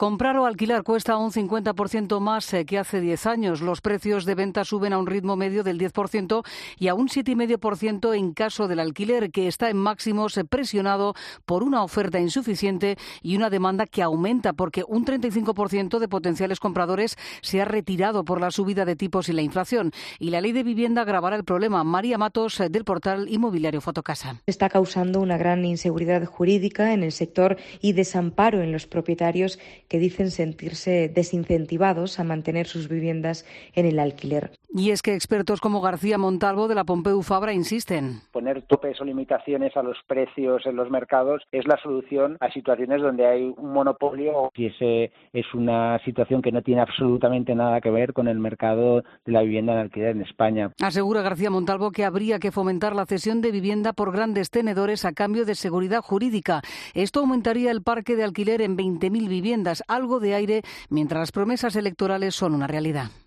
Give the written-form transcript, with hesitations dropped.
Comprar o alquilar cuesta un 50% más que hace 10 años. Los precios de venta suben a un ritmo medio del 10% y a un 7,5% en caso del alquiler, que está en máximos, presionado por una oferta insuficiente y una demanda que aumenta, porque un 35% de potenciales compradores se ha retirado por la subida de tipos y la inflación. Y la ley de vivienda agravará el problema. María Matos, del portal inmobiliario Fotocasa. Está causando una gran inseguridad jurídica en el sector y desamparo en los propietarios que dicen sentirse desincentivados a mantener sus viviendas en el alquiler. Y es que expertos como García Montalvo de la Pompeu Fabra insisten. Poner topes o limitaciones a los precios en los mercados es la solución a situaciones donde hay un monopolio. Y ese es una situación que no tiene absolutamente nada que ver con el mercado de la vivienda en alquiler en España. Asegura García Montalvo que habría que fomentar la cesión de vivienda por grandes tenedores a cambio de seguridad jurídica. Esto aumentaría el parque de alquiler en 20.000 viviendas, algo de aire, mientras las promesas electorales son una realidad.